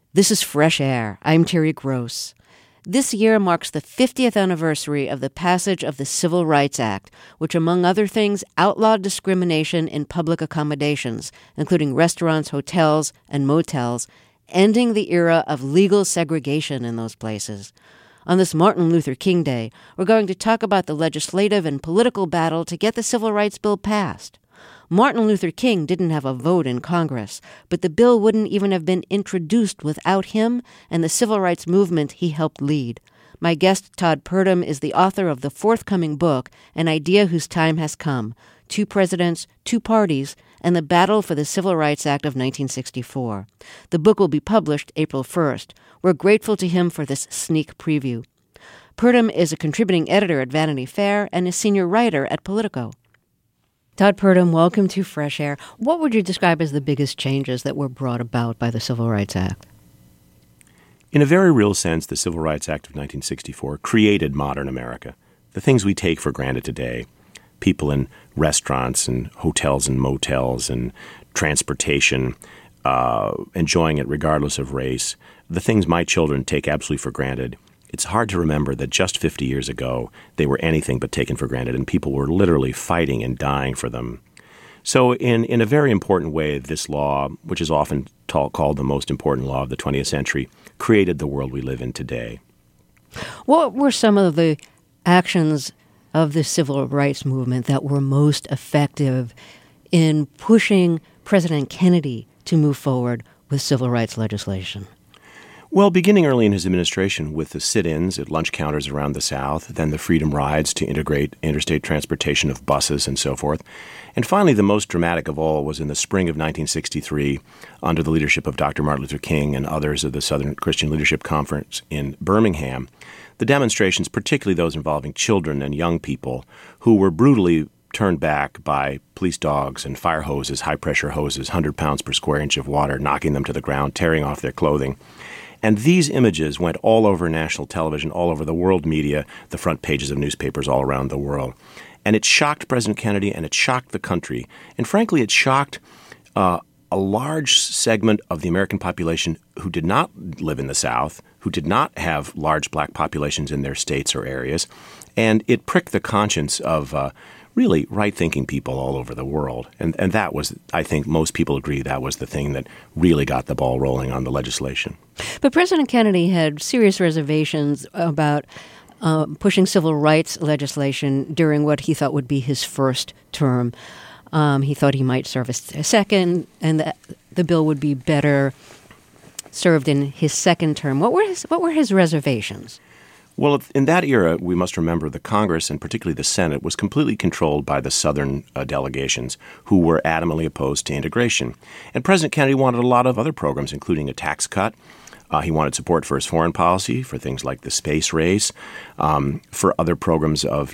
This is Fresh Air. I'm Terry Gross. This year marks the 50th anniversary of the passage of the Civil Rights Act, which, among other things, outlawed discrimination in public accommodations, including restaurants, hotels, and motels, ending the era of legal segregation in those places. On this Martin Luther King Day, we're going to talk about the legislative and political battle to get the Civil Rights Bill passed. Martin Luther King didn't have a vote in Congress, but the bill wouldn't even have been introduced without him and the civil rights movement he helped lead. My guest, Todd Purdum, is the author of the forthcoming book, An Idea Whose Time Has Come: Two Presidents, Two Parties, and the Battle for the Civil Rights Act of 1964. The book will be published April 1st. We're grateful to him for this sneak preview. Purdum is a contributing editor at Vanity Fair and a senior writer at Politico. Todd Purdum, welcome to Fresh Air. What would you describe as the biggest changes that were brought about by the Civil Rights Act? In a very real sense, the Civil Rights Act of 1964 created modern America. The things we take for granted today, people in restaurants and hotels and motels and transportation, enjoying it regardless of race, the things my children take absolutely for granted. It's hard to remember that just 50 years ago, they were anything but taken for granted, and people were literally fighting and dying for them. So in a very important way, this law, which is often called the most important law of the 20th century, created the world we live in today. What were some of the actions of the civil rights movement that were most effective in pushing President Kennedy to move forward with civil rights legislation? Well, beginning early in his administration with the sit-ins at lunch counters around the South, then the Freedom Rides to integrate interstate transportation of buses and so forth. And finally, the most dramatic of all was in the spring of 1963, under the leadership of Dr. Martin Luther King and others of the Southern Christian Leadership Conference in Birmingham. The demonstrations, particularly those involving children and young people, who were brutally turned back by police dogs and fire hoses, high-pressure hoses, 100 pounds per square inch of water, knocking them to the ground, tearing off their clothing. And these images went all over national television, all over the world media, the front pages of newspapers all around the world. And it shocked President Kennedy, and it shocked the country. And frankly, it shocked a large segment of the American population who did not live in the South, who did not have large black populations in their states or areas. And it pricked the conscience of really right-thinking people all over the world. And that was, I think most people agree, that was the thing that really got the ball rolling on the legislation. But President Kennedy had serious reservations about pushing civil rights legislation during what he thought would be his first term. He thought he might serve a second, and that the bill would be better served in his second term. What were his reservations? Well, in that era, we must remember the Congress, and particularly the Senate, was completely controlled by the Southern delegations who were adamantly opposed to integration. And President Kennedy wanted a lot of other programs, including a tax cut. He wanted support for his foreign policy, for things like the space race, for other programs of,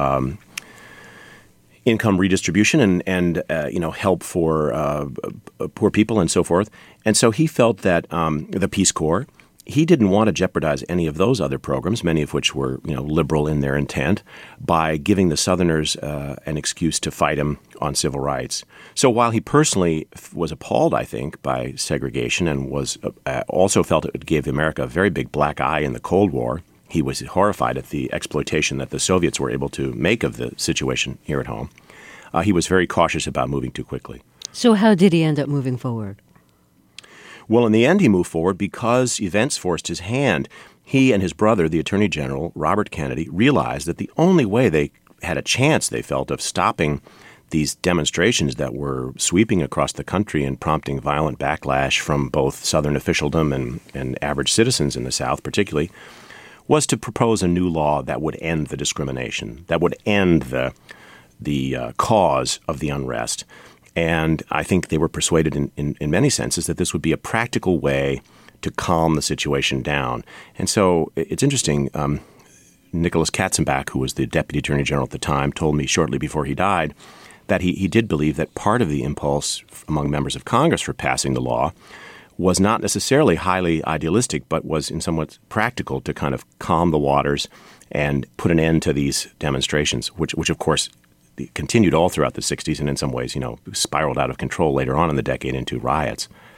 income redistribution and help for poor people and so forth. And so he felt that the Peace Corps, he didn't want to jeopardize any of those other programs, many of which were, liberal in their intent, by giving the Southerners an excuse to fight him on civil rights. So while he personally was appalled, I think, by segregation and was also felt it gave America a very big black eye in the Cold War, he was horrified at the exploitation that the Soviets were able to make of the situation here at home. He was very cautious about moving too quickly. So how did he end up moving forward? Well, in the end, he moved forward because events forced his hand. He and his brother, the Attorney General, Robert Kennedy, realized that the only way they had a chance, they felt, of stopping these demonstrations that were sweeping across the country and prompting violent backlash from both Southern officialdom and average citizens in the South particularly, was to propose a new law that would end the discrimination, that would end the cause of the unrest. And I think they were persuaded in many senses that this would be a practical way to calm the situation down. And so it's interesting, Nicholas Katzenbach, who was the Deputy Attorney General at the time, told me shortly before he died that he did believe that part of the impulse among members of Congress for passing the law was not necessarily highly idealistic, but was in somewhat practical to kind of calm the waters and put an end to these demonstrations, which of course continued all throughout the 60s and in some ways, spiraled out of control later on in the decade into riots.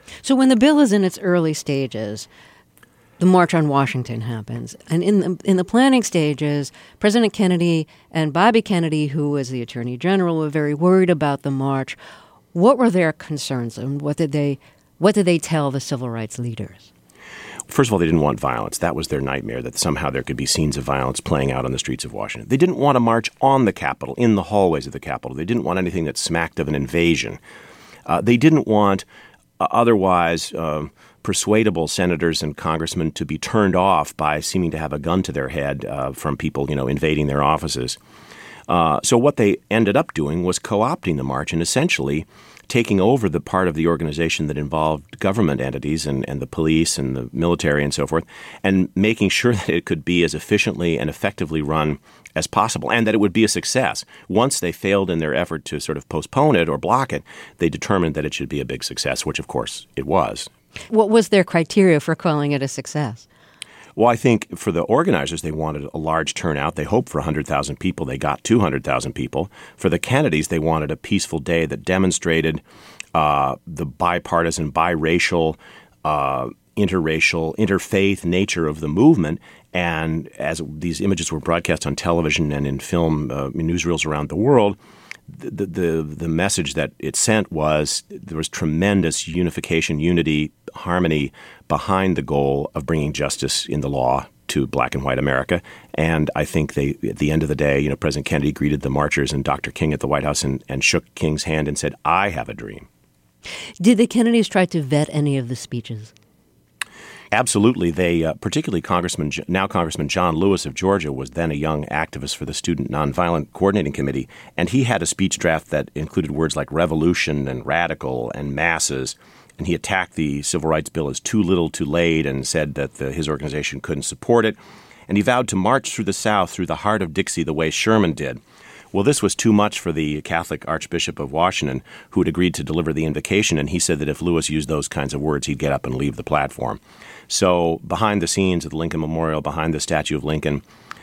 So when the bill is in its early stages, the March on Washington happens. And in the planning stages, President Kennedy and Bobby Kennedy, who was the Attorney General, were very worried about the march. What were their concerns, and what did they tell the civil rights leaders? First of all, they didn't want violence. That was their nightmare, that somehow there could be scenes of violence playing out on the streets of Washington. They didn't want to march on the Capitol, in the hallways of the Capitol. They didn't want anything that smacked of an invasion. They didn't want otherwise persuadable senators and congressmen to be turned off by seeming to have a gun to their head from people, invading their offices. So what they ended up doing was co-opting the march and essentially taking over the part of the organization that involved government entities and the police and the military and so forth, and making sure that it could be as efficiently and effectively run as possible, and that it would be a success. Once they failed in their effort to sort of postpone it or block it, they determined that it should be a big success, which, of course, it was. What was their criteria for calling it a success? Well, I think for the organizers, they wanted a large turnout. They hoped for 100,000 people. They got 200,000 people. For the Kennedys, they wanted a peaceful day that demonstrated the bipartisan, biracial, interracial, interfaith nature of the movement. And as these images were broadcast on television and in film, in newsreels around the world, the message that it sent was there was tremendous unification, unity, harmony behind the goal of bringing justice in the law to black and white America. And I think at the end of the day, President Kennedy greeted the marchers and Dr. King at the White House and shook King's hand and said, "I have a dream." Did the Kennedys try to vet any of the speeches? Absolutely. They, particularly Congressman John Lewis of Georgia, was then a young activist for the Student Nonviolent Coordinating Committee, and he had a speech draft that included words like revolution and radical and masses, and he attacked the Civil Rights Bill as too little too late and said that his organization couldn't support it, and he vowed to march through the South, through the heart of Dixie, the way Sherman did. Well, this was too much for the Catholic Archbishop of Washington, who had agreed to deliver the invocation, and he said that if Lewis used those kinds of words, he'd get up and leave the platform. So behind the scenes at the Lincoln Memorial, behind the statue of Lincoln,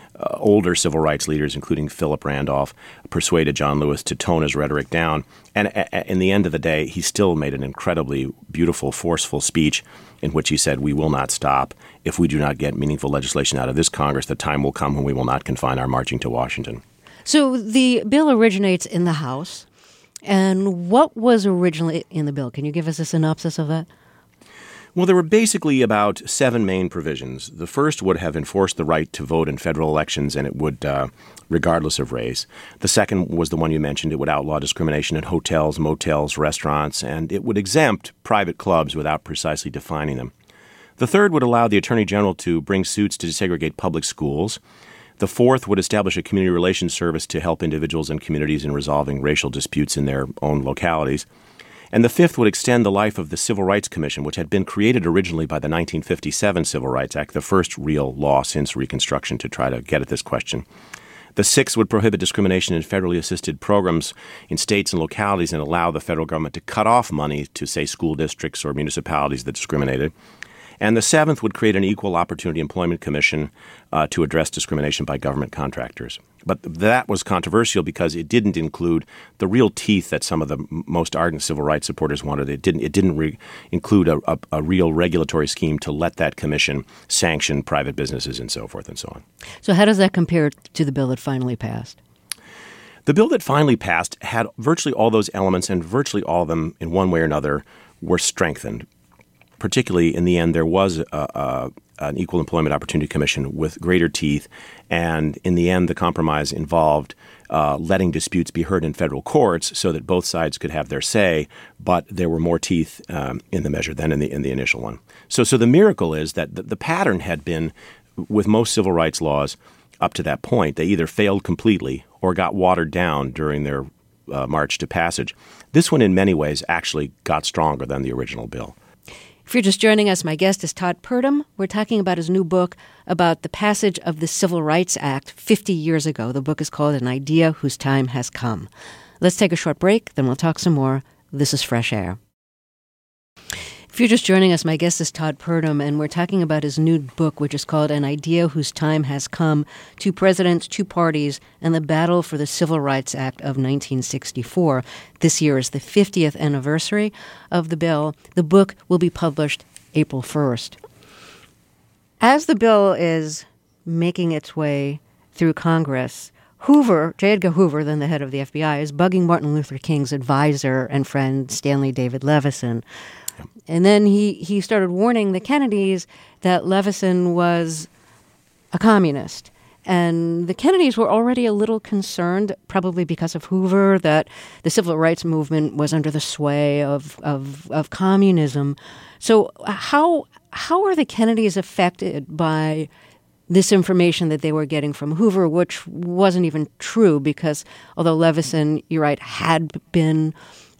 older civil rights leaders, including Philip Randolph, persuaded John Lewis to tone his rhetoric down. And in the end of the day, he still made an incredibly beautiful, forceful speech in which he said, "We will not stop. If we do not get meaningful legislation out of this Congress, the time will come when we will not confine our marching to Washington." So the bill originates in the House. And what was originally in the bill? Can you give us a synopsis of that? Well, there were basically about 7 main provisions. The first would have enforced the right to vote in federal elections, and it would, regardless of race. The second was the one you mentioned. It would outlaw discrimination in hotels, motels, restaurants, and it would exempt private clubs without precisely defining them. The third would allow the Attorney General to bring suits to desegregate public schools. The fourth would establish a community relations service to help individuals and communities in resolving racial disputes in their own localities. And the fifth would extend the life of the Civil Rights Commission, which had been created originally by the 1957 Civil Rights Act, the first real law since Reconstruction to try to get at this question. The sixth would prohibit discrimination in federally assisted programs in states and localities and allow the federal government to cut off money to, say, school districts or municipalities that discriminated. And the seventh would create an Equal Opportunity Employment Commission to address discrimination by government contractors. But that was controversial because it didn't include the real teeth that some of the most ardent civil rights supporters wanted. It didn't include a real regulatory scheme to let that commission sanction private businesses and so forth and so on. So how does that compare to the bill that finally passed? The bill that finally passed had virtually all those elements, and virtually all of them, in one way or another, were strengthened. Particularly, in the end, there was an Equal Employment Opportunity Commission with greater teeth, and in the end, the compromise involved letting disputes be heard in federal courts so that both sides could have their say, but there were more teeth in the measure than in the initial one. So the miracle is that the pattern had been, with most civil rights laws up to that point, they either failed completely or got watered down during their march to passage. This one, in many ways, actually got stronger than the original bill. If you're just joining us, my guest is Todd Purdum. We're talking about his new book about the passage of the Civil Rights Act 50 years ago. The book is called An Idea Whose Time Has Come. Let's take a short break, then we'll talk some more. This is Fresh Air. If you're just joining us, my guest is Todd Purdom, and we're talking about his new book, which is called An Idea Whose Time Has Come: Two Presidents, Two Parties, and the Battle for the Civil Rights Act of 1964. This year is the 50th anniversary of the bill. The book will be published April 1st. As the bill is making its way through Congress, Hoover, J. Edgar Hoover, then the head of the FBI, is bugging Martin Luther King's advisor and friend, Stanley David Levison. And then he started warning the Kennedys that Levison was a communist. And the Kennedys were already a little concerned, probably because of Hoover, that the civil rights movement was under the sway of communism. So how are the Kennedys affected by this information that they were getting from Hoover, which wasn't even true because although Levison, you're right, had been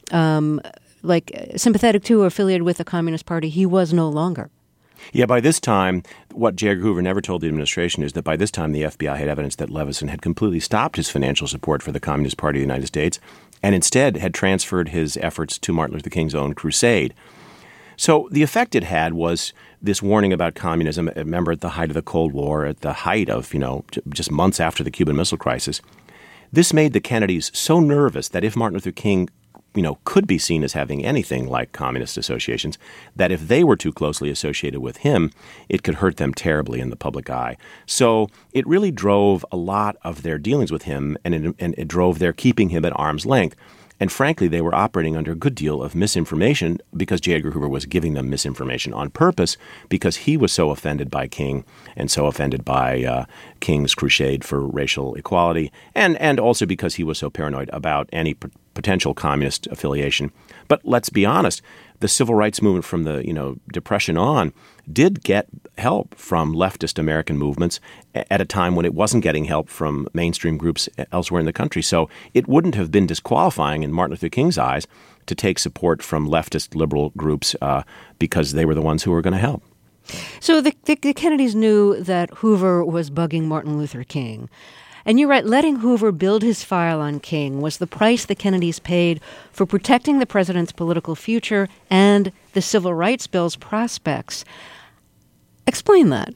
sympathetic to or affiliated with the Communist Party, he was no longer. Yeah, by this time, what J. Edgar Hoover never told the administration is that by this time the FBI had evidence that Levison had completely stopped his financial support for the Communist Party of the United States and instead had transferred his efforts to Martin Luther King's own crusade. So the effect it had was this warning about communism. Remember, at the height of the Cold War, at the height of, just months after the Cuban Missile Crisis, this made the Kennedys so nervous that if Martin Luther King could be seen as having anything like communist associations, that if they were too closely associated with him, it could hurt them terribly in the public eye. So it really drove a lot of their dealings with him, and it drove their keeping him at arm's length. And frankly, they were operating under a good deal of misinformation because J. Edgar Hoover was giving them misinformation on purpose because he was so offended by King and so offended by King's crusade for racial equality, and also because he was so paranoid about any potential communist affiliation. But let's be honest, the civil rights movement from the Depression on did get help from leftist American movements at a time when it wasn't getting help from mainstream groups elsewhere in the country. So it wouldn't have been disqualifying in Martin Luther King's eyes to take support from leftist liberal groups because they were the ones who were going to help. So the Kennedys knew that Hoover was bugging Martin Luther King. And you're right, letting Hoover build his file on King was the price the Kennedys paid for protecting the president's political future and the Civil Rights Bill's prospects. Explain that.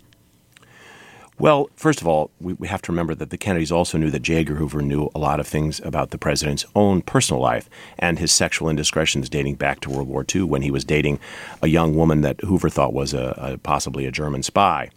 Well, first of all, we have to remember that the Kennedys also knew that J. Edgar Hoover knew a lot of things about the president's own personal life and his sexual indiscretions dating back to World War II when he was dating a young woman that Hoover thought was possibly a German spy.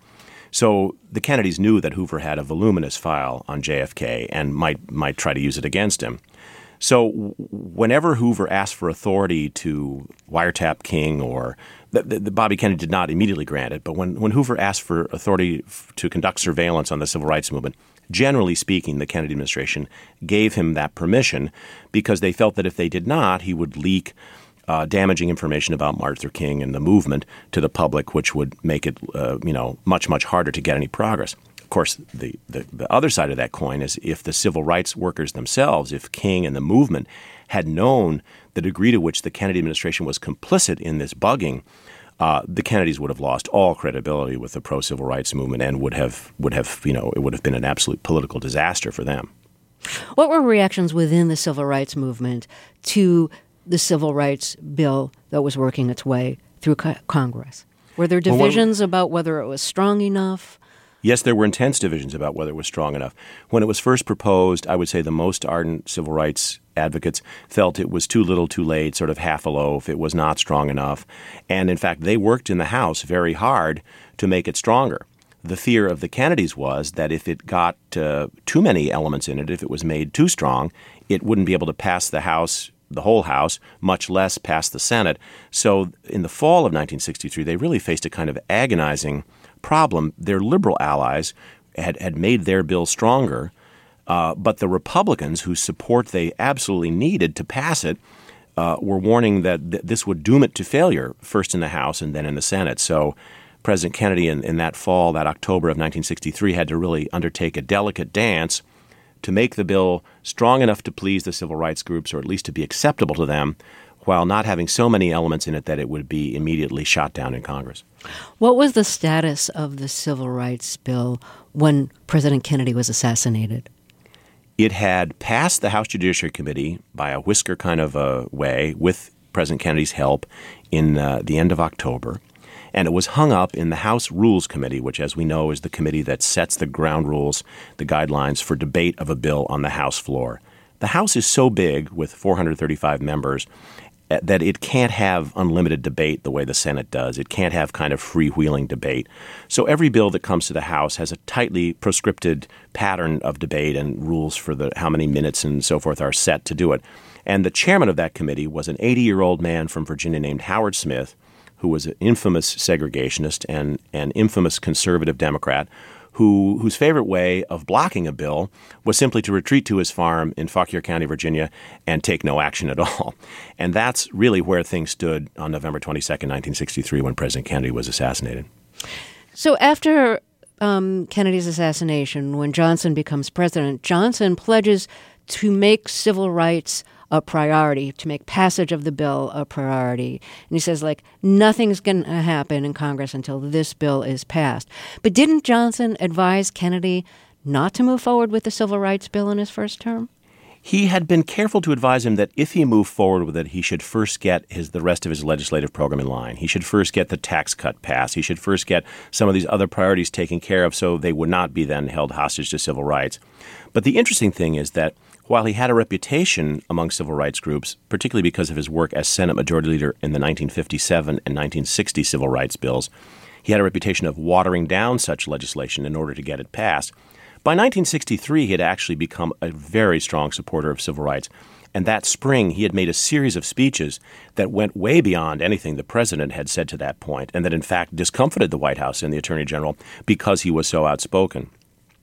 So the Kennedys knew that Hoover had a voluminous file on JFK and might try to use it against him. So whenever Hoover asked for authority to wiretap King, or the Bobby Kennedy did not immediately grant it, but when Hoover asked for authority to conduct surveillance on the civil rights movement, generally speaking, the Kennedy administration gave him that permission because they felt that if they did not, he would leak damaging information about Martin Luther King and the movement to the public, which would make it, much, much harder to get any progress. Of course, the other side of that coin is if the civil rights workers themselves, if King and the movement had known the degree to which the Kennedy administration was complicit in this bugging, the Kennedys would have lost all credibility with the pro-civil rights movement and would have it would have been an absolute political disaster for them. What were reactions within the civil rights movement to the civil rights bill that was working its way through Congress? Were there divisions about whether it was strong enough? Yes, there were intense divisions about whether it was strong enough. When it was first proposed, I would say the most ardent civil rights advocates felt it was too little too late, sort of half a loaf. It was not strong enough. And in fact, they worked in the House very hard to make it stronger. The fear of the Kennedys was that if it got too many elements in it, if it was made too strong, it wouldn't be able to pass the House, the whole House, much less pass the Senate. So in the fall of 1963, they really faced a kind of agonizing problem. Their liberal allies had made their bill stronger, but the Republicans, whose support they absolutely needed to pass it, were warning that this would doom it to failure, first in the House and then in the Senate. So President Kennedy in that fall, that October of 1963, had to really undertake a delicate dance to make the bill strong enough to please the civil rights groups, or at least to be acceptable to them, while not having so many elements in it that it would be immediately shot down in Congress. What was the status of the civil rights bill when President Kennedy was assassinated? It had passed the House Judiciary Committee by a whisker kind of a way with President Kennedy's help in the end of October. And it was hung up in the House Rules Committee, which, as we know, is the committee that sets the ground rules, the guidelines for debate of a bill on the House floor. The House is so big, with 435 members, that it can't have unlimited debate the way the Senate does. It can't have kind of freewheeling debate. So every bill that comes to the House has a tightly proscripted pattern of debate and rules for how many minutes and so forth are set to do it. And the chairman of that committee was an 80-year-old man from Virginia named Howard Smith, who was an infamous segregationist and an infamous conservative Democrat, whose favorite way of blocking a bill was simply to retreat to his farm in Fauquier County, Virginia, and take no action at all. And that's really where things stood on November 22nd, 1963, when President Kennedy was assassinated. So after Kennedy's assassination, when Johnson becomes president, Johnson pledges to make civil rights a priority, to make passage of the bill a priority. And he says, nothing's going to happen in Congress until this bill is passed. But didn't Johnson advise Kennedy not to move forward with the civil rights bill in his first term? He had been careful to advise him that if he moved forward with it, he should first get the rest of his legislative program in line. He should first get the tax cut passed. He should first get some of these other priorities taken care of so they would not be then held hostage to civil rights. But the interesting thing is that while he had a reputation among civil rights groups, particularly because of his work as Senate Majority Leader in the 1957 and 1960 civil rights bills, he had a reputation of watering down such legislation in order to get it passed. By 1963, he had actually become a very strong supporter of civil rights. And that spring, he had made a series of speeches that went way beyond anything the president had said to that point, and that in fact discomfited the White House and the Attorney General because he was so outspoken.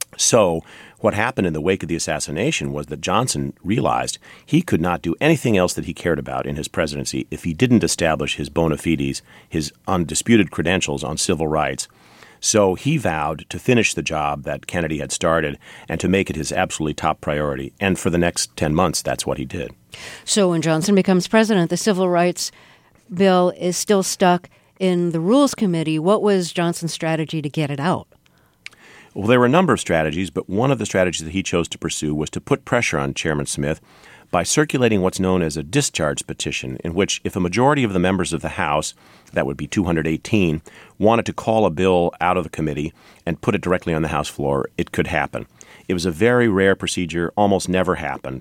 So what happened in the wake of the assassination was that Johnson realized he could not do anything else that he cared about in his presidency if he didn't establish his bona fides, his undisputed credentials on civil rights. So he vowed to finish the job that Kennedy had started and to make it his absolutely top priority. And for the next 10 months, that's what he did. So when Johnson becomes president, the civil rights bill is still stuck in the Rules Committee. What was Johnson's strategy to get it out? Well, there were a number of strategies, but one of the strategies that he chose to pursue was to put pressure on Chairman Smith by circulating what's known as a discharge petition, in which if a majority of the members of the House, that would be 218, wanted to call a bill out of the committee and put it directly on the House floor, it could happen. It was a very rare procedure, almost never happened.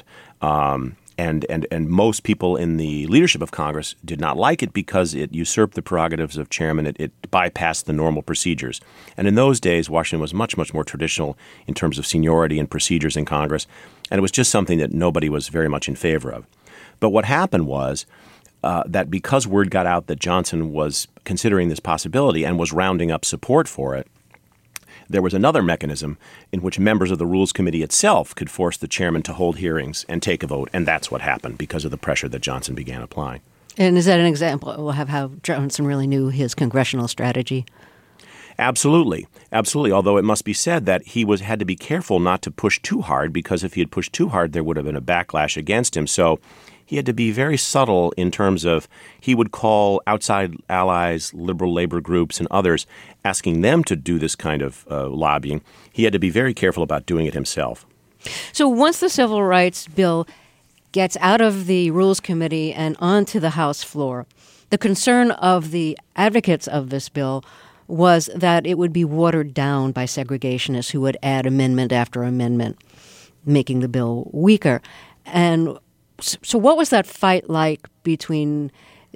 And most people in the leadership of Congress did not like it because it usurped the prerogatives of chairman. It bypassed the normal procedures. And in those days, Washington was much, much more traditional in terms of seniority and procedures in Congress. And it was just something that nobody was very much in favor of. But what happened was that because word got out that Johnson was considering this possibility and was rounding up support for it, there was another mechanism in which members of the Rules Committee itself could force the chairman to hold hearings and take a vote, and that's what happened because of the pressure that Johnson began applying. And is that an example of how Johnson really knew his congressional strategy? Absolutely. Absolutely. Although it must be said that he had to be careful not to push too hard, because if he had pushed too hard, there would have been a backlash against him. So he had to be very subtle in terms of he would call outside allies, liberal labor groups, and others, asking them to do this kind of lobbying. He had to be very careful about doing it himself. So once the Civil Rights Bill gets out of the Rules Committee and onto the House floor, the concern of the advocates of this bill was that it would be watered down by segregationists who would add amendment after amendment, making the bill weaker. And so what was that fight like between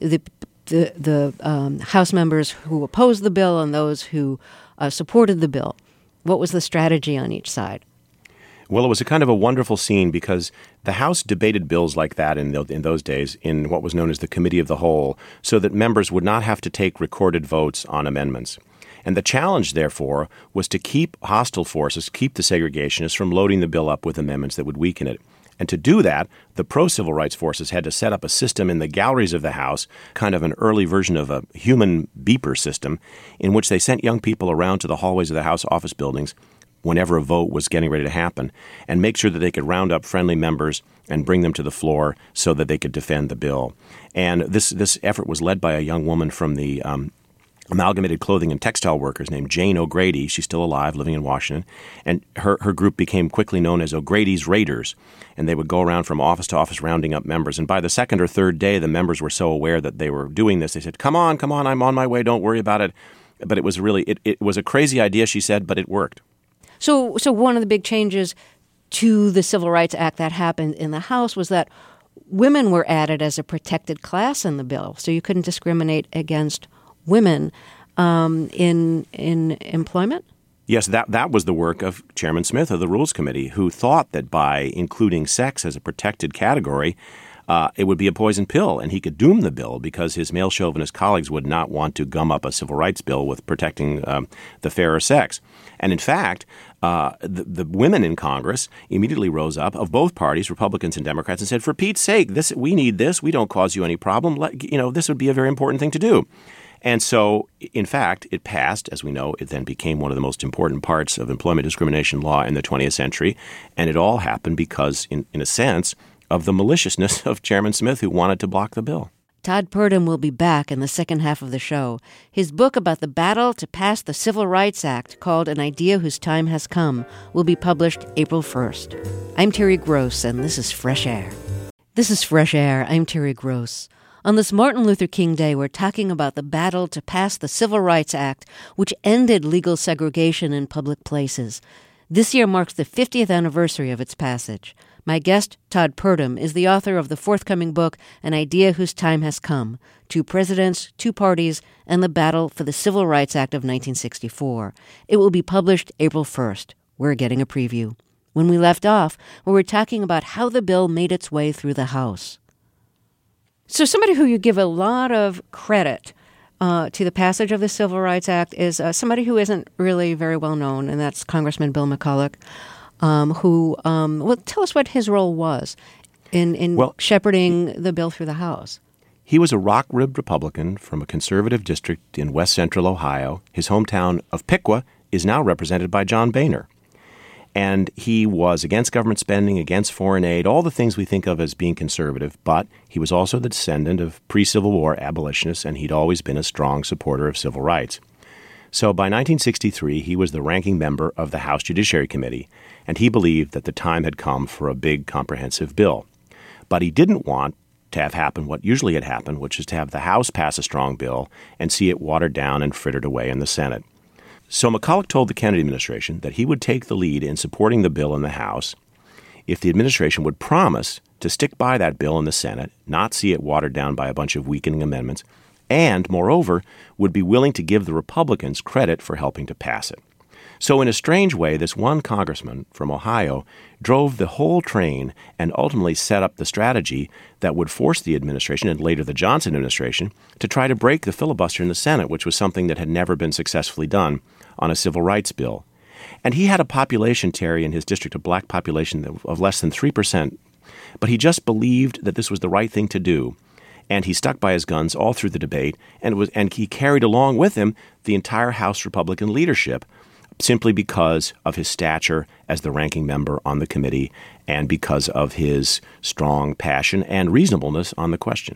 the House members who opposed the bill and those who supported the bill? What was the strategy on each side? Well, it was a kind of a wonderful scene because the House debated bills like that in those days in what was known as the Committee of the Whole, so that members would not have to take recorded votes on amendments. And the challenge, therefore, was to keep hostile forces, keep the segregationists from loading the bill up with amendments that would weaken it. And to do that, the pro-civil rights forces had to set up a system in the galleries of the House, kind of an early version of a human beeper system, in which they sent young people around to the hallways of the House office buildings whenever a vote was getting ready to happen, and make sure that they could round up friendly members and bring them to the floor so that they could defend the bill. And this effort was led by a young woman from the Amalgamated Clothing and Textile Workers named Jane O'Grady. She's still alive, living in Washington. And her group became quickly known as O'Grady's Raiders. And they would go around from office to office rounding up members. And by the second or third day, the members were so aware that they were doing this, they said, come on, I'm on my way, don't worry about it. But it was really, it was a crazy idea, she said, but it worked. So one of the big changes to the Civil Rights Act that happened in the House was that women were added as a protected class in the bill. So you couldn't discriminate against women in employment? Yes, that was the work of Chairman Smith of the Rules Committee, who thought that by including sex as a protected category, it would be a poison pill, and he could doom the bill because his male chauvinist colleagues would not want to gum up a civil rights bill with protecting the fairer sex. And in fact, the women in Congress immediately rose up of both parties, Republicans and Democrats, and said, for Pete's sake, we need this. We don't cause you any problem. This would be a very important thing to do. And so, in fact, it passed. As we know, it then became one of the most important parts of employment discrimination law in the 20th century. And it all happened because, in a sense, of the maliciousness of Chairman Smith, who wanted to block the bill. Todd Purdom will be back in the second half of the show. His book about the battle to pass the Civil Rights Act, called An Idea Whose Time Has Come, will be published April 1st. I'm Terry Gross, and this is Fresh Air. This is Fresh Air. I'm Terry Gross. On this Martin Luther King Day, we're talking about the battle to pass the Civil Rights Act, which ended legal segregation in public places. This year marks the 50th anniversary of its passage. My guest, Todd Purdom, is the author of the forthcoming book, An Idea Whose Time Has Come: Two Presidents, Two Parties, and the Battle for the Civil Rights Act of 1964. It will be published April 1st. We're getting a preview. When we left off, we were talking about how the bill made its way through the House. So somebody who you give a lot of credit to the passage of the Civil Rights Act is somebody who isn't really very well known, and that's Congressman Bill McCulloch, who tell us what his role was in shepherding the bill through the House. He was a rock-ribbed Republican from a conservative district in west central Ohio. His hometown of Piqua is now represented by John Boehner. And he was against government spending, against foreign aid, all the things we think of as being conservative, but he was also the descendant of pre-Civil War abolitionists, and he'd always been a strong supporter of civil rights. So by 1963, he was the ranking member of the House Judiciary Committee, and he believed that the time had come for a big, comprehensive bill. But he didn't want to have happen what usually had happened, which is to have the House pass a strong bill and see it watered down and frittered away in the Senate. So McCulloch told the Kennedy administration that he would take the lead in supporting the bill in the House if the administration would promise to stick by that bill in the Senate, not see it watered down by a bunch of weakening amendments, and, moreover, would be willing to give the Republicans credit for helping to pass it. So in a strange way, this one congressman from Ohio drove the whole train and ultimately set up the strategy that would force the administration, and later the Johnson administration, to try to break the filibuster in the Senate, which was something that had never been successfully done on a civil rights bill. And he had a population, Terry, in his district, a black population of less than 3%, but he just believed that this was the right thing to do. And he stuck by his guns all through the debate, and he carried along with him the entire House Republican leadership, simply because of his stature as the ranking member on the committee and because of his strong passion and reasonableness on the question.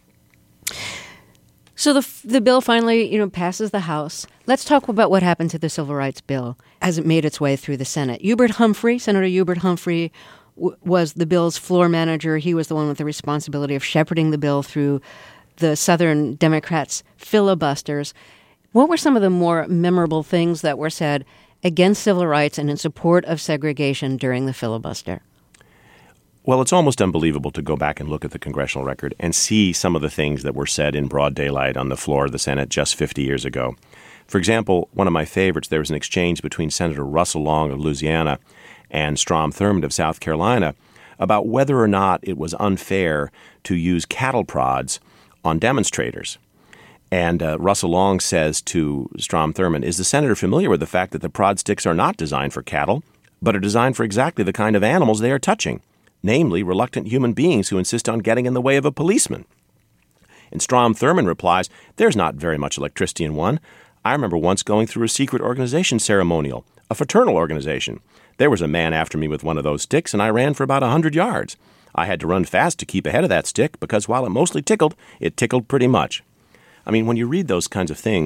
So the bill finally, passes the House. Let's talk about what happened to the Civil Rights Bill as it made its way through the Senate. Senator Hubert Humphrey was the bill's floor manager. He was the one with the responsibility of shepherding the bill through the Southern Democrats' filibusters. What were some of the more memorable things that were said against civil rights and in support of segregation during the filibuster? Well, it's almost unbelievable to go back and look at the congressional record and see some of the things that were said in broad daylight on the floor of the Senate just 50 years ago. For example, one of my favorites, there was an exchange between Senator Russell Long of Louisiana and Strom Thurmond of South Carolina about whether or not it was unfair to use cattle prods on demonstrators. And Russell Long says to Strom Thurmond, is the senator familiar with the fact that the prod sticks are not designed for cattle, but are designed for exactly the kind of animals they are touching, namely reluctant human beings who insist on getting in the way of a policeman? And Strom Thurmond replies, there's not very much electricity in one. I remember once going through a secret organization ceremonial, a fraternal organization. There was a man after me with one of those sticks, and I ran for about 100 yards. I had to run fast to keep ahead of that stick because while it mostly tickled, it tickled pretty much. I mean, when you read those kinds of things,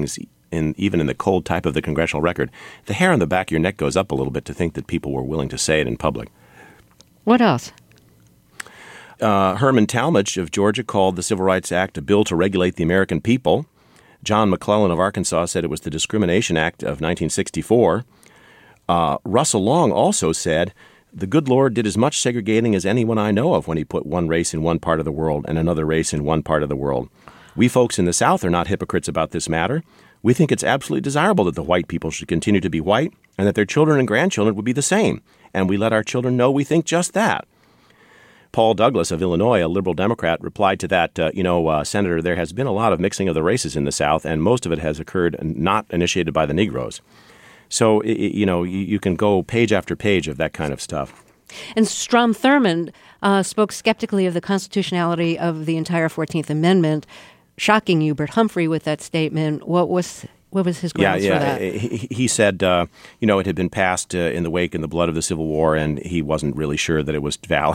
even in the cold type of the congressional record, the hair on the back of your neck goes up a little bit to think that people were willing to say it in public. What else? Herman Talmadge of Georgia called the Civil Rights Act a bill to regulate the American people. John McClellan of Arkansas said it was the Discrimination Act of 1964. Russell Long also said, "The good Lord did as much segregating as anyone I know of when he put one race in one part of the world and another race in one part of the world. We folks in the South are not hypocrites about this matter. We think it's absolutely desirable that the white people should continue to be white and that their children and grandchildren would be the same. And we let our children know we think just that." Paul Douglas of Illinois, a liberal Democrat, replied to that, Senator, there has been a lot of mixing of the races in the South, and most of it has occurred not initiated by the Negroes. So, you can go page after page of that kind of stuff. And Strom Thurmond spoke skeptically of the constitutionality of the entire 14th Amendment, shocking Hubert Humphrey with that statement. What was his grounds for that? He said, it had been passed in the wake and the blood of the Civil War, and he wasn't really sure that it was valid.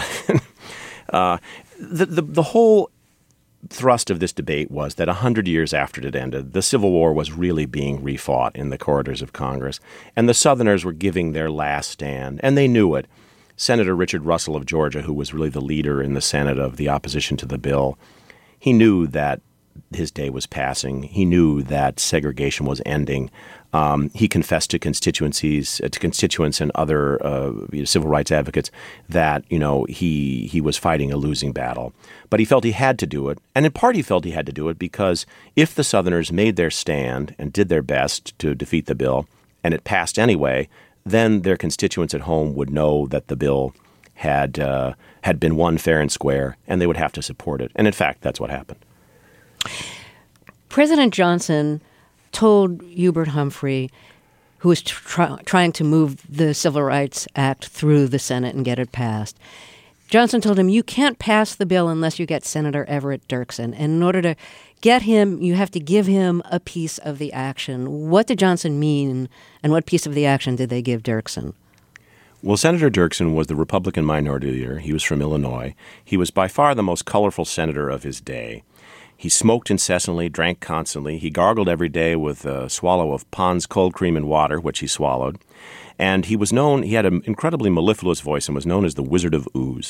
The whole thrust of this debate was that 100 years after it ended, the Civil War was really being refought in the corridors of Congress, and the Southerners were giving their last stand, and they knew it. Senator Richard Russell of Georgia, who was really the leader in the Senate of the opposition to the bill, he knew that his day was passing. He knew that segregation was ending. He confessed to constituents and other civil rights advocates that, he was fighting a losing battle. But he felt he had to do it. And in part he felt he had to do it because if the Southerners made their stand and did their best to defeat the bill, and it passed anyway, then their constituents at home would know that the bill had been won fair and square, and they would have to support it. And in fact, that's what happened. President Johnson told Hubert Humphrey, who was trying to move the Civil Rights Act through the Senate and get it passed, Johnson told him, you can't pass the bill unless you get Senator Everett Dirksen. And in order to get him, you have to give him a piece of the action. What did Johnson mean, and what piece of the action did they give Dirksen? Well, Senator Dirksen was the Republican minority leader. He was from Illinois. He was by far the most colorful senator of his day. He smoked incessantly, drank constantly. He gargled every day with a swallow of Pond's cold cream and water, which he swallowed. And he had an incredibly mellifluous voice and was known as the Wizard of Ooze.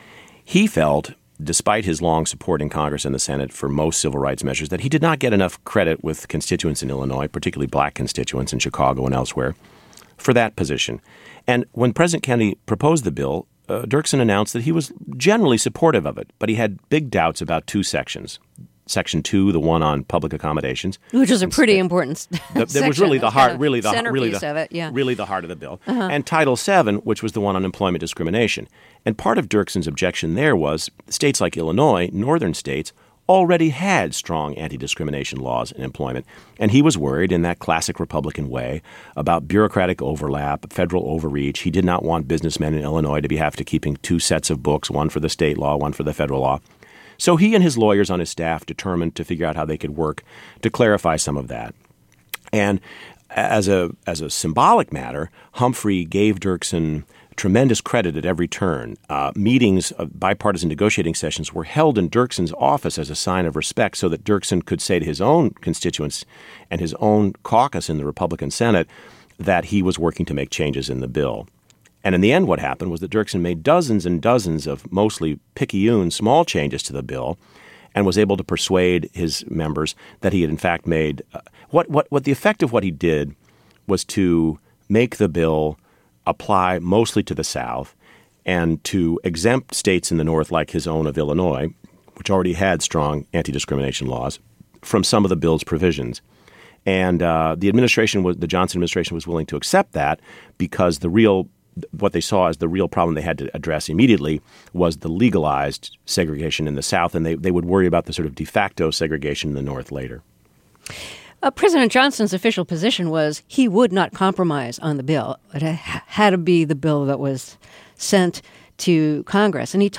He felt, despite his long support in Congress and the Senate for most civil rights measures, that he did not get enough credit with constituents in Illinois, particularly black constituents in Chicago and elsewhere, for that position. And when President Kennedy proposed the bill, Dirksen announced that he was generally supportive of it, but he had big doubts about two sections. Section 2, the one on public accommodations, which is a pretty important that was really the heart, really the heart of the bill, and Title 7, which was the one on employment discrimination. And part of Dirksen's objection there was states like Illinois, northern states, already had strong anti-discrimination laws in employment, and he was worried in that classic Republican way about bureaucratic overlap, federal overreach. He did not want businessmen in Illinois to have to keeping two sets of books, one for the state law, one for the federal law. So he and his lawyers on his staff determined to figure out how they could work to clarify some of that. And as a symbolic matter, Humphrey gave Dirksen tremendous credit at every turn. Meetings, bipartisan negotiating sessions were held in Dirksen's office as a sign of respect so that Dirksen could say to his own constituents and his own caucus in the Republican Senate that he was working to make changes in the bill. And in the end, what happened was that Dirksen made dozens and dozens of mostly picayune small changes to the bill and was able to persuade his members that he had in fact made what the effect of what he did was to make the bill apply mostly to the South and to exempt states in the North like his own of Illinois, which already had strong anti-discrimination laws, from some of the bill's provisions. And the Johnson administration was willing to accept that because what they saw as the real problem they had to address immediately was the legalized segregation in the South, and they would worry about the sort of de facto segregation in the North later. President Johnson's official position was he would not compromise on the bill. It had to be the bill that was sent to Congress. And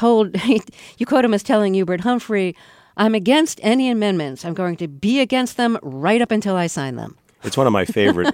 you quote him as telling Hubert Humphrey, I'm against any amendments. I'm going to be against them right up until I sign them. It's one of my favorite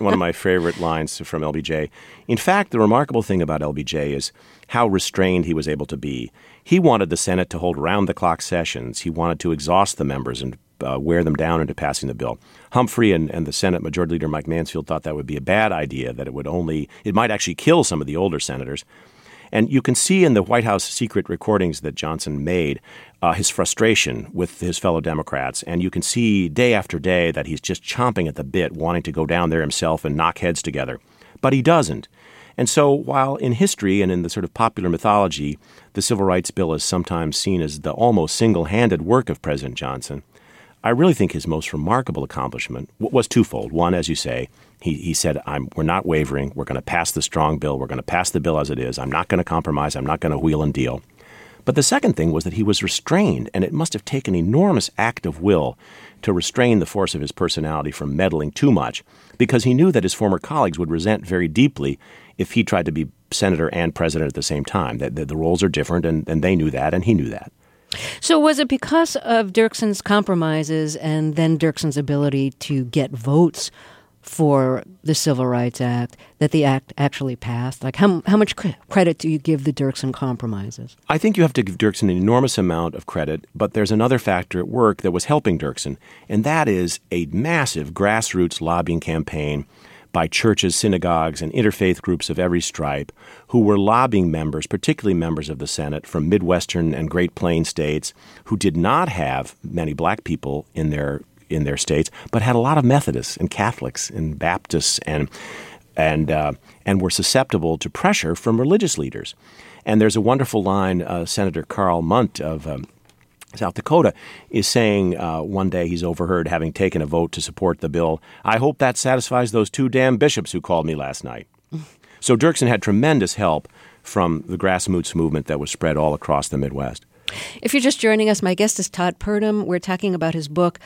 lines from LBJ. In fact, the remarkable thing about LBJ is how restrained he was able to be. He wanted the Senate to hold round-the-clock sessions. He wanted to exhaust the members and wear them down into passing the bill. Humphrey and the Senate Majority Leader Mike Mansfield thought that would be a bad idea, that it might actually kill some of the older senators. And you can see in the White House secret recordings that Johnson made his frustration with his fellow Democrats. And you can see day after day that he's just chomping at the bit, wanting to go down there himself and knock heads together. But he doesn't. And so while in history and in the sort of popular mythology, the Civil Rights Bill is sometimes seen as the almost single-handed work of President Johnson, I really think his most remarkable accomplishment was twofold. One, as you say, he said, we're not wavering. We're going to pass the strong bill. We're going to pass the bill as it is. I'm not going to compromise. I'm not going to wheel and deal. But the second thing was that he was restrained, and it must have taken an enormous act of will to restrain the force of his personality from meddling too much, because he knew that his former colleagues would resent very deeply if he tried to be senator and president at the same time. That the roles are different, and they knew that, and he knew that. So was it because of Dirkson's compromises and then Dirkson's ability to get votes for the Civil Rights Act that the act actually passed? Like, how much credit do you give the Dirkson compromises? I think you have to give Dirkson an enormous amount of credit, but there's another factor at work that was helping Dirkson, and that is a massive grassroots lobbying campaign by churches, synagogues, and interfaith groups of every stripe who were lobbying members, particularly members of the Senate from Midwestern and Great Plains states who did not have many black people in their states, but had a lot of Methodists and Catholics and Baptists and were susceptible to pressure from religious leaders. And there's a wonderful line Senator Carl Mundt of South Dakota is saying one day he's overheard having taken a vote to support the bill, "I hope that satisfies those 2 damn bishops who called me last night." So Dirkson had tremendous help from the grassroots movement that was spread all across the Midwest. If you're just joining us, my guest is Todd Purdum. We're talking about his book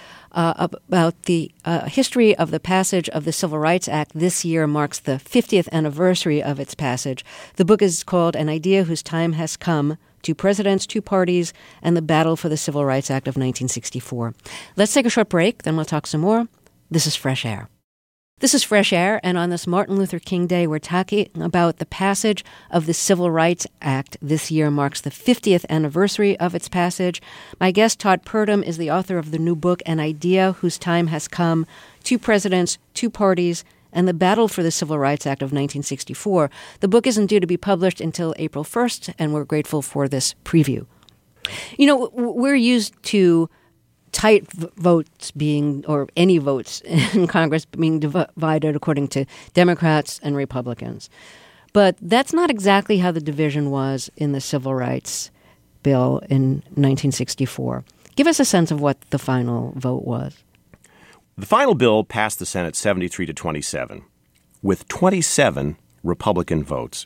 about the history of the passage of the Civil Rights Act. This year marks the 50th anniversary of its passage. The book is called An Idea Whose Time Has Come: Two Presidents, Two Parties, and the Battle for the Civil Rights Act of 1964. Let's take a short break, then we'll talk some more. This is Fresh Air. This is Fresh Air, and on this Martin Luther King Day, we're talking about the passage of the Civil Rights Act. This year marks the 50th anniversary of its passage. My guest, Todd Purdum, is the author of the new book, An Idea Whose Time Has Come: Two Presidents, Two Parties, and the Battle for the Civil Rights Act of 1964. The book isn't due to be published until April 1st, and we're grateful for this preview. You know, we're used to tight votes being, or any votes in Congress being divided according to Democrats and Republicans. But that's not exactly how the division was in the Civil Rights Bill in 1964. Give us a sense of what the final vote was. The final bill passed the Senate 73-27, with 27 Republican votes.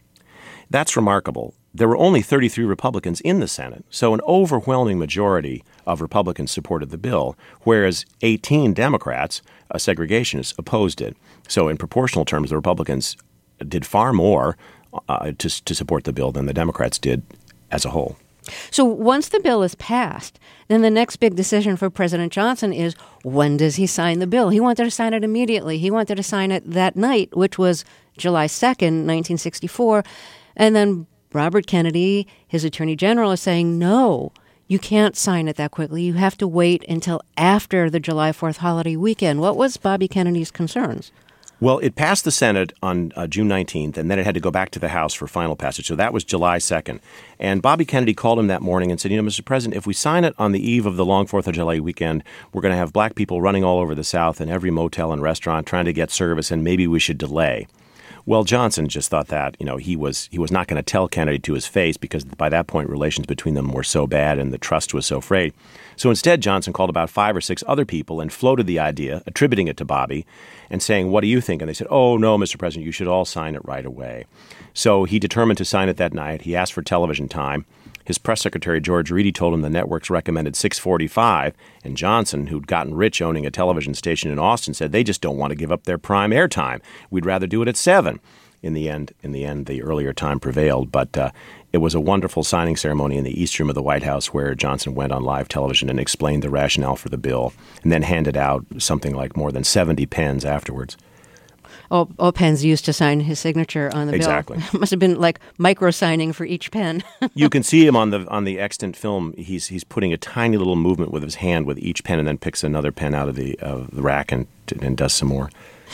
That's remarkable. There were only 33 Republicans in the Senate, so an overwhelming majority of Republicans supported the bill, whereas 18 Democrats, segregationists, opposed it. So in proportional terms, the Republicans did far more to support the bill than the Democrats did as a whole. So once the bill is passed, then the next big decision for President Johnson is, when does he sign the bill? He wanted to sign it immediately. He wanted to sign it that night, which was July 2nd, 1964. And then Robert Kennedy, his attorney general, is saying, no, you can't sign it that quickly. You have to wait until after the July 4th holiday weekend. What was Bobby Kennedy's concerns? Well, it passed the Senate on June 19th, and then it had to go back to the House for final passage. So that was July 2nd. And Bobby Kennedy called him that morning and said, Mr. President, if we sign it on the eve of the long 4th of July weekend, we're going to have black people running all over the South in every motel and restaurant trying to get service, and maybe we should delay. Well, Johnson just thought that, he was not going to tell Kennedy to his face because by that point relations between them were so bad and the trust was so frayed. So instead, Johnson called about 5 or 6 other people and floated the idea, attributing it to Bobby, and saying, what do you think? And they said, oh, no, Mr. President, you should all sign it right away. So he determined to sign it that night. He asked for television time. His press secretary, George Reedy, told him the networks recommended 6:45, and Johnson, who'd gotten rich owning a television station in Austin, said they just don't want to give up their prime airtime. We'd rather do it at 7. In the end, the earlier time prevailed, but it was a wonderful signing ceremony in the East Room of the White House where Johnson went on live television and explained the rationale for the bill and then handed out something like more than 70 pens afterwards. all pens used to sign his signature on the bill. Exactly. It must have been like micro-signing for each pen. You can see him on the extant film. He's putting a tiny little movement with his hand with each pen, and then picks another pen out of the rack and does some more.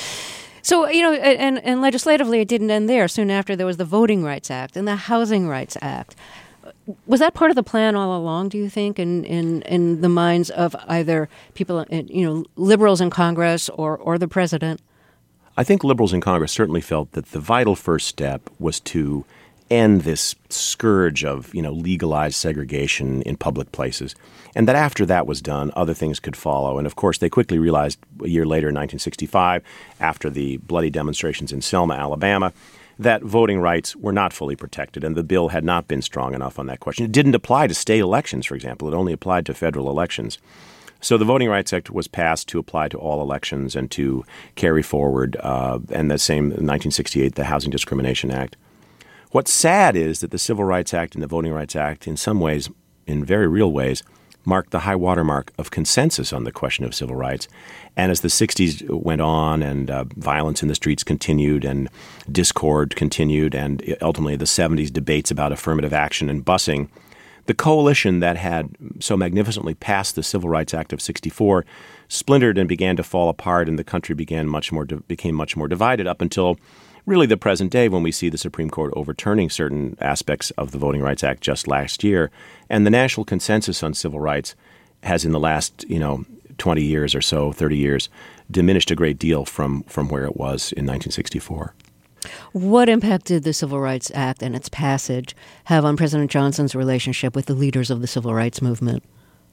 So, and legislatively, it didn't end there. Soon after, there was the Voting Rights Act and the Housing Rights Act. Was that part of the plan all along, do you think, in the minds of either people, liberals in Congress or the president? I think liberals in Congress certainly felt that the vital first step was to end this scourge of, legalized segregation in public places, and that after that was done, other things could follow. And of course, they quickly realized a year later, in 1965, after the bloody demonstrations in Selma, Alabama, that voting rights were not fully protected, and the bill had not been strong enough on that question. It didn't apply to state elections, for example. It only applied to federal elections. So the Voting Rights Act was passed to apply to all elections and to carry forward, and the same in 1968, the Housing Discrimination Act. What's sad is that the Civil Rights Act and the Voting Rights Act, in some ways, in very real ways, marked the high watermark of consensus on the question of civil rights. And as the 60s went on and violence in the streets continued and discord continued, and ultimately the 70s debates about affirmative action and busing, the coalition that had so magnificently passed the Civil Rights Act of 64 splintered and began to fall apart, and the country became much more divided up until really the present day, when we see the Supreme Court overturning certain aspects of the Voting Rights Act just last year. And the national consensus on civil rights has, in the last 20 years or so, 30 years, diminished a great deal from where it was in 1964. What impact did the Civil Rights Act and its passage have on President Johnson's relationship with the leaders of the civil rights movement?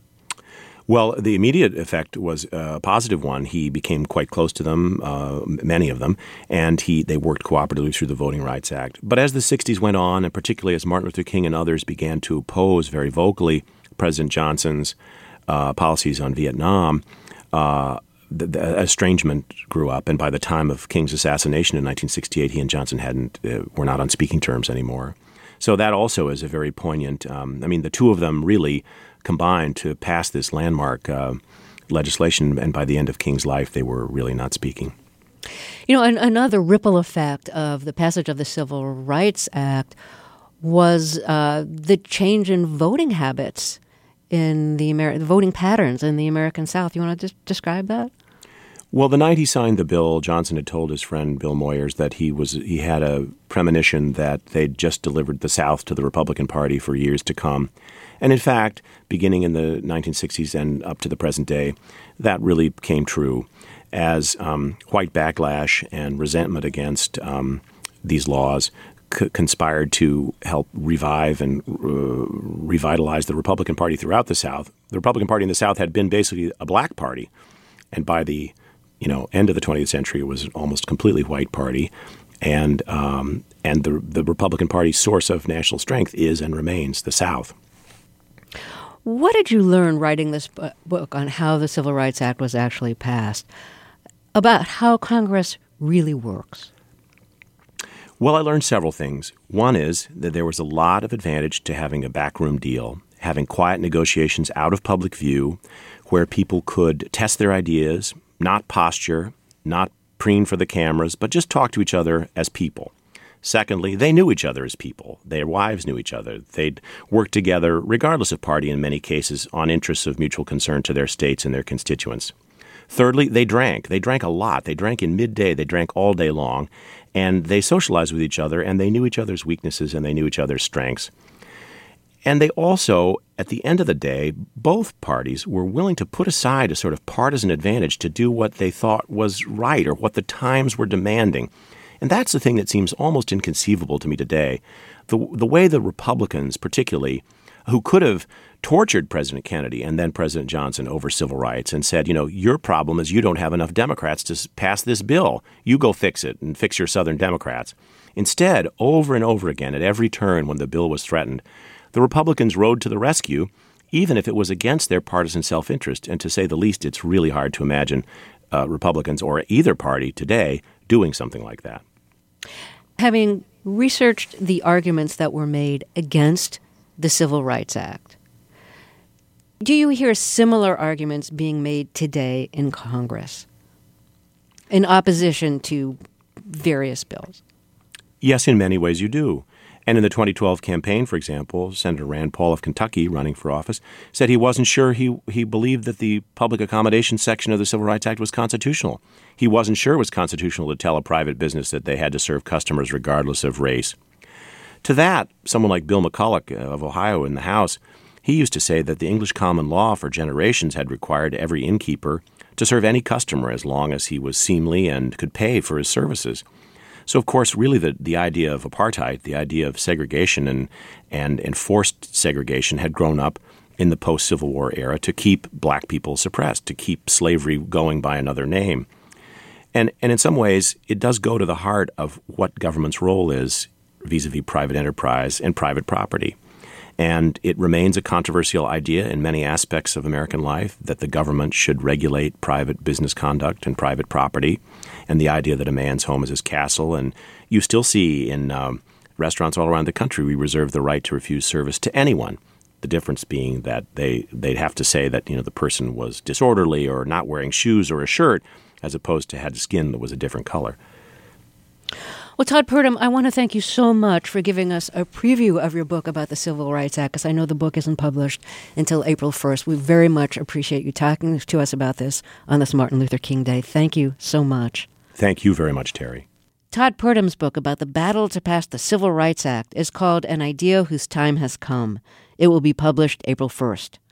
Well, the immediate effect was a positive one. He became quite close to them, many of them, and they worked cooperatively through the Voting Rights Act. But as the 60s went on, and particularly as Martin Luther King and others began to oppose very vocally President Johnson's policies on Vietnam, the estrangement grew up. And by the time of King's assassination in 1968, he and Johnson were not on speaking terms anymore. So that also is a very poignant. The two of them really combined to pass this landmark legislation, and by the end of King's life, they were really not speaking. Another ripple effect of the passage of the Civil Rights Act was the change in voting habits in the voting patterns in the American South. You want to just describe that? Well, the night he signed the bill, Johnson had told his friend Bill Moyers that he had a premonition that they'd just delivered the South to the Republican Party for years to come. And in fact, beginning in the 1960s and up to the present day, that really came true as white backlash and resentment against these laws conspired to help revive and revitalize the Republican Party throughout the South. The Republican Party in the South had been basically a black party, and by the end of the 20th century, it was an almost completely white party, and the Republican Party's source of national strength is and remains the South. What did you learn writing this book on how the Civil Rights Act was actually passed, about how Congress really works? Well, I learned several things. One is that there was a lot of advantage to having a backroom deal, having quiet negotiations out of public view where people could test their ideas, not posture, not preen for the cameras, but just talk to each other as people. Secondly, they knew each other as people. Their wives knew each other. They'd worked together, regardless of party in many cases, on interests of mutual concern to their states and their constituents. Thirdly, they drank. They drank a lot. They drank in midday. They drank all day long. And they socialized with each other, and they knew each other's weaknesses, and they knew each other's strengths. And they also, at the end of the day, both parties were willing to put aside a sort of partisan advantage to do what they thought was right or what the times were demanding. And that's the thing that seems almost inconceivable to me today. The way the Republicans, particularly, who could have tortured President Kennedy and then President Johnson over civil rights and said, your problem is you don't have enough Democrats to pass this bill. You go fix it and fix your Southern Democrats. Instead, over and over again, at every turn when the bill was threatened, the Republicans rode to the rescue, even if it was against their partisan self-interest. And to say the least, it's really hard to imagine Republicans or either party today doing something like that. Having researched the arguments that were made against the Civil Rights Act, do you hear similar arguments being made today in Congress in opposition to various bills. Yes, in many ways you do. And in the 2012 campaign, for example, Senator Rand Paul of Kentucky, running for office, said he wasn't sure he believed that the public accommodation section of the Civil Rights Act was constitutional. He wasn't sure it was constitutional to tell a private business that they had to serve customers regardless of race. To that, someone like Bill McCulloch of Ohio in the House, he used to say that the English common law for generations had required every innkeeper to serve any customer as long as he was seemly and could pay for his services. So, of course, really the idea of apartheid, the idea of segregation and enforced segregation had grown up in the post-Civil War era to keep black people suppressed, to keep slavery going by another name. And in some ways, it does go to the heart of what government's role is vis-a-vis private enterprise and private property. And it remains a controversial idea in many aspects of American life that the government should regulate private business conduct and private property, and the idea that a man's home is his castle. And you still see in restaurants all around the country, we reserve the right to refuse service to anyone. The difference being that they'd have to say that the person was disorderly or not wearing shoes or a shirt, as opposed to had skin that was a different color. Well, Todd Purdum, I want to thank you so much for giving us a preview of your book about the Civil Rights Act, because I know the book isn't published until April 1st. We very much appreciate you talking to us about this on this Martin Luther King Day. Thank you so much. Thank you very much, Terry. Todd Purdum's book about the battle to pass the Civil Rights Act is called An Idea Whose Time Has Come. It will be published April 1st.